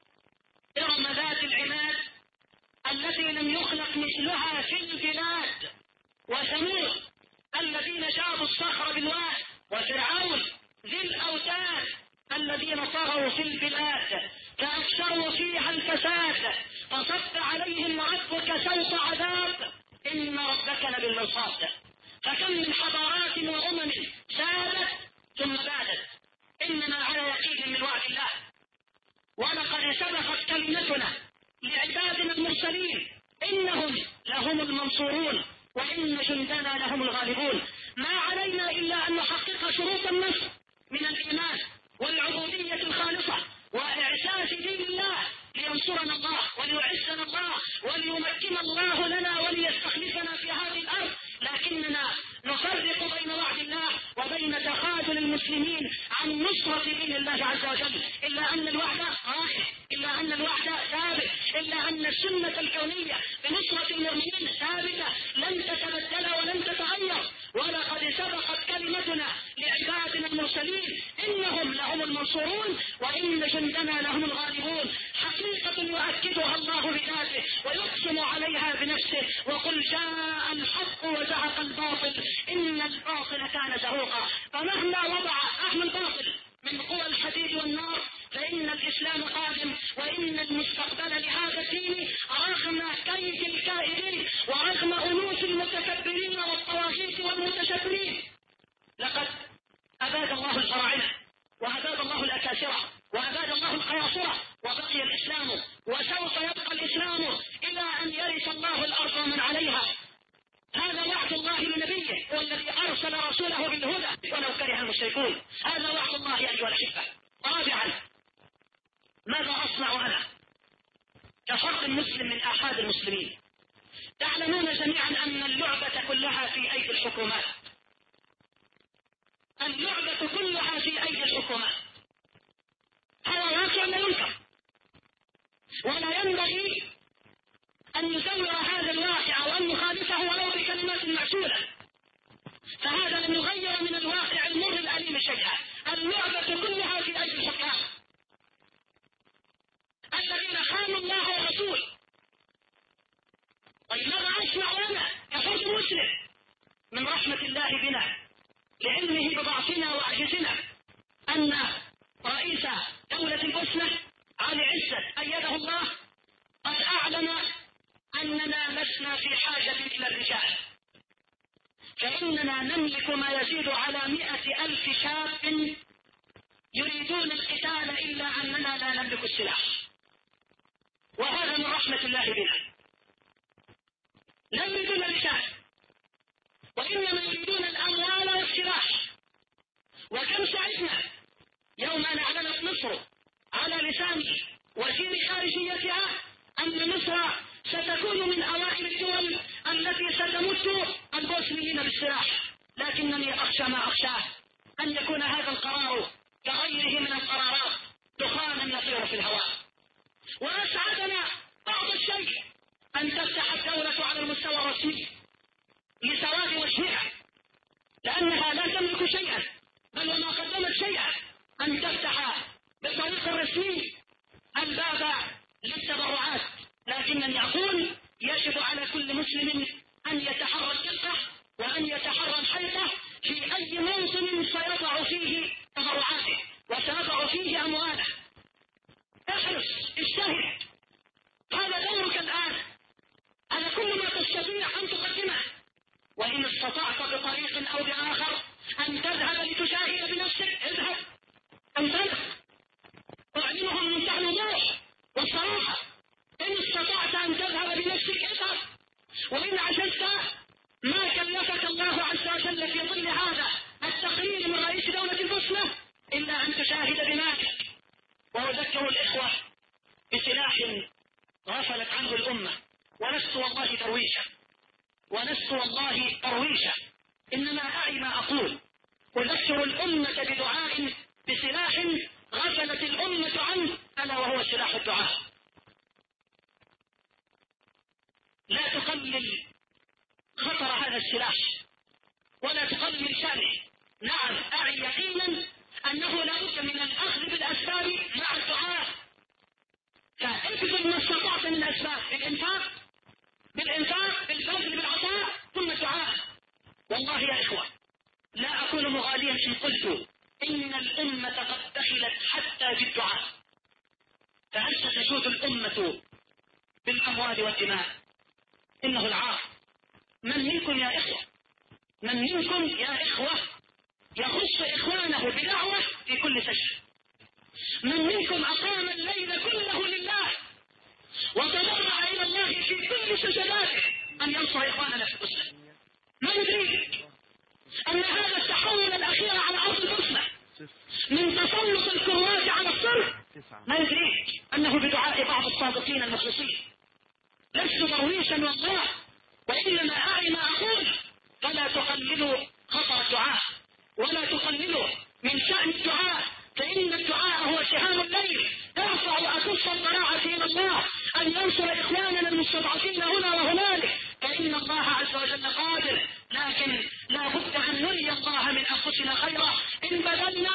Speaker 2: إرم ذات العماد التي لم يخلق مثلها في البلاد. وثمود الذين جابوا الصخر بالواد. وفرعون ذي الأوتاد الذين طغوا في البلاد فأكثروا فيها الفساد فصب عليهم ربك سوط عذاب إن ربك لبالمرصاد. فكم من حضارات وأمم سادت ثم بادت. إننا على يقين من وعد الله، ولقد سبقت كلمتنا لعبادنا المرسلين إنهم لهم المنصورون وإن جندنا لهم الغالبون. ما علينا إلا أن نحقق شروط النصر من الإيمان والعبودية الخالصة وإعزاز دين الله لينصرنا الله وليعزنا الله وليمكن الله لنا وليستخلفنا في هذه الأرض. لكننا نفرق بين وعد الله وبين تخاذل المسلمين عن نصرة دين الله عز وجل. إلا أن الوعد قائم، إلا أن الوعد ثابت، إلا أن السنة الكونية بنصرة المؤمنين ثابتة لن تتبدل ولن تتغير. ولقد سبقت كلمتنا لعبادنا المرسلين إنهم لهم المنصورون وإن جندنا لهم الغالبون. حقيقة يؤكدها الله بذاته ويقسم عليها بنفسه: وقل جاء الحق وزهق الباطل إن الباطل كان زهوقا. فمهما وضع أهل الباطل من قوى الحديد والنار فإن الإسلام قادم وإن المستقبل لهذا الدين رغم كيد الكائدين ورغم أنوف المتكبرين والطواغيت والمتشبرين. لقد أباد الله الفراعنة وأباد الله الأكاسرة وأباد الله القياصرة وبقي الإسلام، وسوف يبقى الإسلام إلى أن يرث الله الأرض ومن عليها. هذا وعد الله لنبيه والذي أرسل رسوله بالهدى ولو كره المشركون. هذا وعد الله أيها الأحبة. رابعا، ماذا أصنع أنا كفرد مسلم من آحاد المسلمين؟ تعلمون جميعا أن اللعبة كلها في أيدي الحكومات. اللعبة كلها في أيدي الحكومات. هذا واقع لا ينكر، ولا ينبغي أن يزور هذا الواقع وأن يخالفه ولو بكلمات معسولة، فهذا لم يغير من الواقع المر الأليم شيئا. اللعبة كلها في أيدي الحكام الذين خانوا الله ورسوله. طيب ماذا أصنع أنا كفرد مسلم؟ من رحمة الله بنا لعلمه بضعفنا وعجزنا أن رئيس دولة البوسنة علي عزة لسنا في حاجة إلى الرجال، فإننا نملك ما يزيد على مئة ألف شاب يريدون القتال، إلا أننا لا نملك السلاح، وهذا من رحمة الله بنا. لا يريدون الرجال، وإنما يريدون الأموال والسلاح. وكم سعدنا يوم أن أعلنت مصر على لسان وزير خارجيتها أن مصر ستكون من أوائل الدول التي ستمد البوسنيين بالسلاح، لكنني أخشى ما أخشاه أن يكون هذا القرار كغيره من القرارات دخانا يطير في الهواء. وأسعدنا بعض الشيء أن تفتح الدولة على المستوى الرسمي لسواد وجهها، لأنها لا تملك شيئا، بل وما قدمت شيئا، أن تفتح بالطريق الرسمي الباب للتبرعات. لكنني أقول يجب على كل مسلم أن يتحرى الدقة وأن يتحرى الحيطة في أي موطن سيضع فيه تبرعاته وسيضع فيه أمواله. احرص، اجتهد، هذا دورك الآن على كل ما تستطيع أن تقدمه. وإن استطعت بطريق أو بآخر أن تذهب لتشاهد بنفسك، اذهب، انطلق، أعلمهم من تحت الوضوح والصراحة. إن استطعت أن تذهب بنفسك اذهب، وإن عجزت ما كلفك الله عز وجل في ظل هذا التقرير من رئيس دولة البوسنة إلا أن تشاهد بمالك. وأذكر الإخوة بسلاح غفلت عنه الأمة، ولست والله درويشا، ولست والله درويشا، إنما أعي ما أقول. أذكر الأمة بدعاء بسلاح غفلت الأمة عنه، ألا وهو سلاح الدعاء. لا تقلل خطر هذا السلاح ولا تقلل شأنه. نعم، أعي يقينا أنه لا بد من الأخذ بالأسباب مع الدعاء، فابذل ما استطعت من الأسباب، بالإنفاق بالإنفاق بالبذل بالعطاء، ثم الدعاء. والله يا إخوة لا أكون مغاليا إن قلت إن الأمة قد دخلت حتى بالدعاء، فهل ستسود الأمة بالأموال والدماء؟ إنه العار. من منكم يا إخوة، من منكم يا إخوة يخص إخوانه بدعوة في كل سجن؟ من منكم أقام الليل كله لله وتضرع إلى الله في كل سجداته أن ينصر إخواننا في البوسنة؟ ما يدريك أن هذا التحول الأخير على أرض البوسنة من تسلط الكروات على الصرف، ما يدريك أنه بدعاء بعض الصادقين المخلصين. لست درويشا والله، وإنما أعي ما أقول. فلا تقللوا خطر الدعاء ولا تقللوا من شأن الدعاء، فإن الدعاء هو سهام الليل يرفع وأكف الضراعة إلى الله أن ينصر إخواننا المستضعفين هنا وهنالك، فإن الله عز وجل قادر. لكن لا بد أن نري الله من أنفسنا خيرا إن بذلنا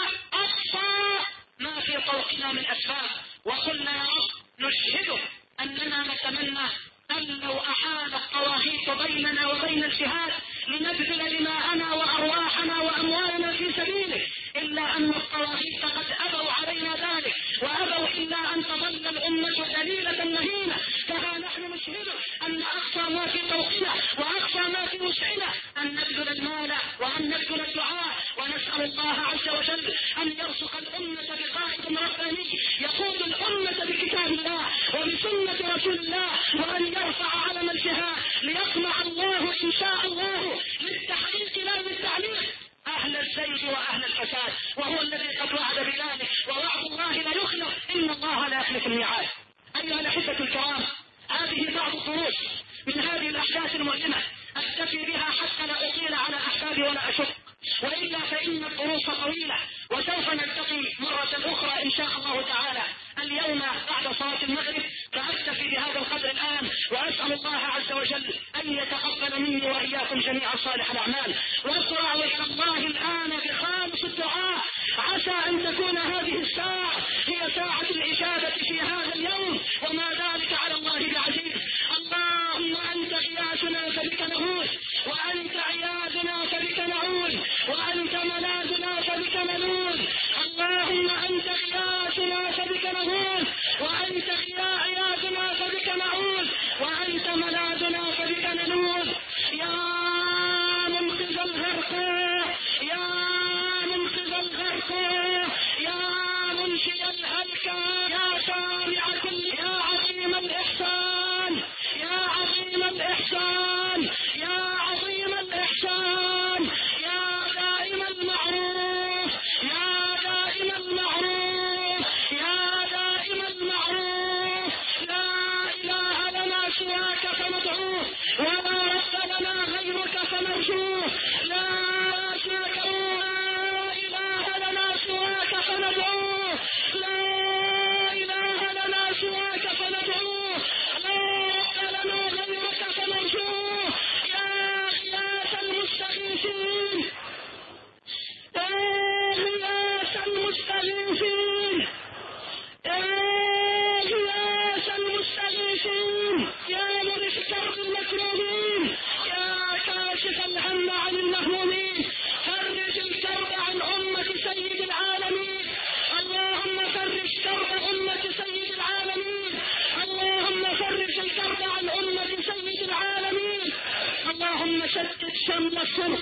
Speaker 2: أقصى ما في طوقنا من أسباب، وقلنا يا رب نشهده أننا نتمنى أن لو أحال الطواغيت بيننا وبين الجهاد لنبذل دماءنا وأرواحنا وأموالنا في سبيله، إلا أن الطواغيت قد أبوا علينا ذلك، وأبوا إلا أن تظل الأمة ذليلة مهينة. فها نحن نشهده أن أقصى ما في طوقنا وأقصى ما في وسعنا أن نبذل المال وأن نبذل الدعاء، ونسأل الله عز وجل أن يرزق الأمة بقائد رباني يقود الأمة بكتاب الله وبسنة رسول الله، وأن يرفع علم الجهاد ليصنع الله إن شاء الله للتحقيق لا للتعليق أهل الزيغ وأهل الفساد، وهو الذي قد وعد بذلك، ووعد الله لا يخلف، إن الله لا يخلف الميعاد. أيها الأحبة الكرام، هذه بعض الدروس من هذه الأحداث المؤلمة أكتفي بها حتى لا أطيل على أحبابي ولا أشق، وإلا فإن الدروس طويلة، وسوف نلتقي مرة أخرى إن شاء الله تعالى اليوم بعد صلاة المغرب. فأكتفي بهذا القدر الآن، وأسأل الله عز وجل أن يتقبل مني وإياكم جميعا صالح الأعمال، وأسرع إلى الله الآن بخالص الدعاء، عسى أن تكون هذه الساعة هي ساعة الإجابة في هذا اليوم، وما ذلك على الله بعزيز. اللهم أنت غياثنا فبك نهوث، وأنت عياذنا فبك نعوذ، وأنت ملاذنا فبك نلوذ. اللهم أنت غياثنا فبك نهوث، وأنت عياذنا فبك نعوذ، وأنت ملاذنا فبك شمل الصرف،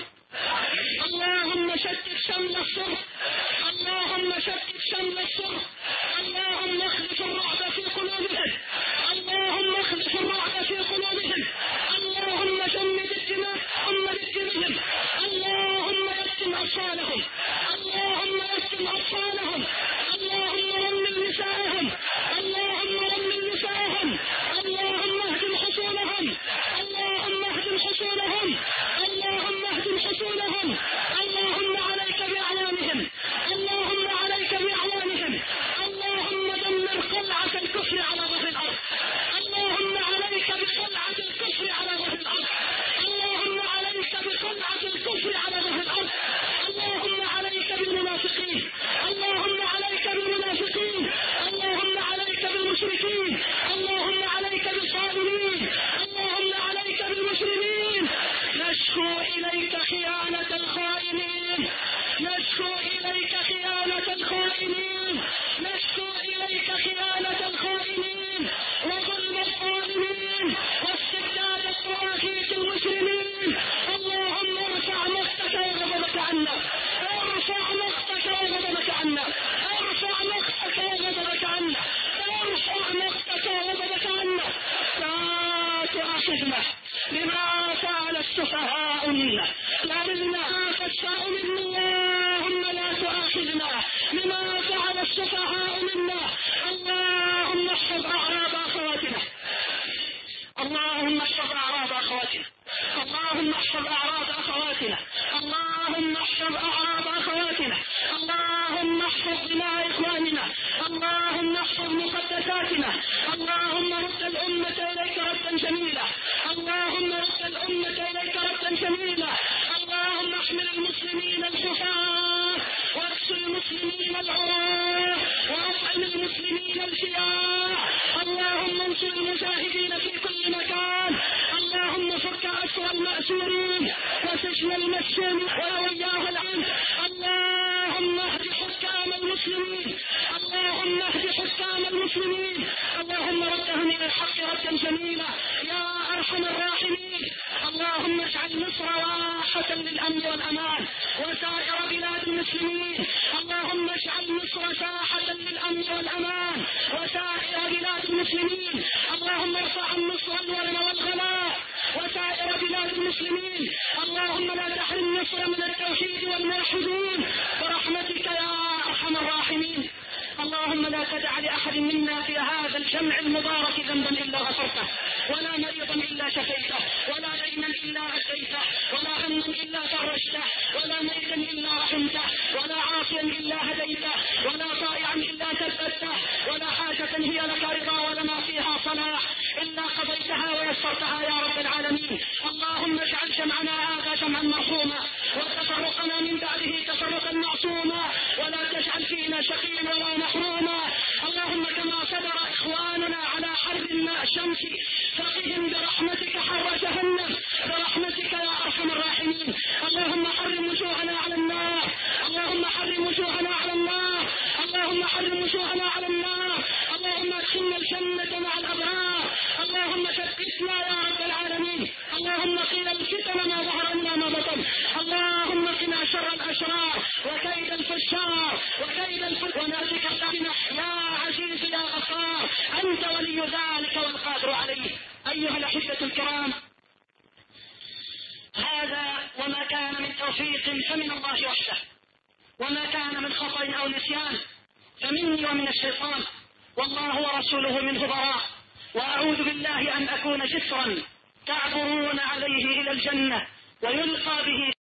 Speaker 2: اللهم شتت شمل الصرف، اللهم شتت شمل الصرف، اللهم اخلف الرعب في قلوبهم، اللهم اخلف الرعب في قلوبهم، اللهم جمد الدماء أمد الدمهم، اللهم يتم أطفالهم، اللهم يتم أطفالهم، اللهم رمل نسائهم، اللهم رمل نسائهم، اللهم اهدم حصولهم، اللهم اهدم حصولهم، اللهم اهدم حصولهم، اللهم عليك بأعوانهم، اللهم عليك بأعوانهم، اللهم دمر قلعة الكفر على ظهر الأرض، اللهم عليك بقلعة الكفر على ظهر الأرض، اللهم عليك بقلعة الكفر على ظهر الأرض، اللهم عليك بالمنافقين، اللهم عليك بالمنافقين، اللهم عليك بالمشركين، اللهم عليك بالظالمين، اللهم عليك بالمسلمين. نشكو إليك خيانة الخائنين، نشكو إليك خيانة الخائنين، نشكو إليك خيانة الخائنين وظلم الظالمين واستبداد الطواغيت المسلمين. اللهم ارفع مقتك وغضبك عنا، ارفع مقتك وغضبك عنا، ارفع مقتك وغضبك عنا، ارفع مقتك وغضبك عنا. لا تؤاخذنا بما فعل السفهاء منا، لعلنا فالشاء منا، اللهم لا تؤاخذنا بما فعل السفهاء منا. اللهم احفظ أعراض أخواتنا، اللهم احفظ أعراض أخواتنا، اللهم احفظ أعراض أخواتنا، اللهم احفظ أعراض أخواتنا، اللهم احفظ دماء إخواننا، اللهم احفظ مقدساتنا، اللهم رد الأمة إليك ردا جميلا، اللهم رد الأمة إليك ردا جميلا، اللهم احمل المسلمين الحفاة واكسو المسلمين العراة واطعم المسلمين الجياع، اللهم انصر المجاهدين في كل مكان، اللهم فك أسر المأسورين وسجن المسجون ووياه العين، اللهم اهد حكام المسلمين، اللهم اهد حكام المسلمين، اللهم ردهم إلى الحق ردا جميلا يا أرحم الراحمين. اللهم اجعل مصر واحة للأمن والأمان وسائر بلاد المسلمين، اللهم اجعل مصر ساحة للأمن والأمان وسائر بلاد المسلمين، اللهم ارفع عن مصر الورم والغلاء وسائر بلاد المسلمين، اللهم لا تحرم مصر من التوحيد والموحدين برحمتك يا أرحم الراحمين. اللهم لا تدع لأحد منا في هذا الجمع المبارك ذنبا إلا غفرته، ولا مريضا إلا شفيته، ولا دينا إلا أديته، ولا هما إلا فرجته، ولا ميتا إلا رحمته، ولا عاصيا إلا هديته، ولا طائعا إلا ثبته، ولا حاجة هي لك رضا ولنا فيها صلاح إلا قضيتها ويسرتها يا رب العالمين. اللهم اجعل جمعنا هذا جمعا مرحوما وتفرقنا من بعده تفرقا معصوما، ولا تجعل فينا شقيا ولا محروما. اللهم كما صبر إخواننا على حر الماء الشمس فقهم برحمتك حر جهنم برحمتك يا أرحم الراحمين. اللهم حرم وجوهنا على النار، اللهم حرم وجوهنا على النار، اللهم حرم وجوهنا على النار، اللهم ادخلنا الجنة مع الأبرار، اللهم ثبتنا يا رب العالمين. اللهم قنا الفتن ما ظهر منا ما بطن، اللهم قنا شر الأشرار وكيد الفجار وكيد الفجار ونادك الأمنح يا عزيز يا غفار، أنت ولي ذلك والقادر عليه. أيها الأحبة الكرام، هذا وما كان من توفيق فمن الله وحده، وما كان من خطأ أو نسيان فمني ومن الشيطان، والله ورسوله منه براء. وأعوذ بالله أن أكون جسرا تعبرون عليه إلى الجنة ويلقى به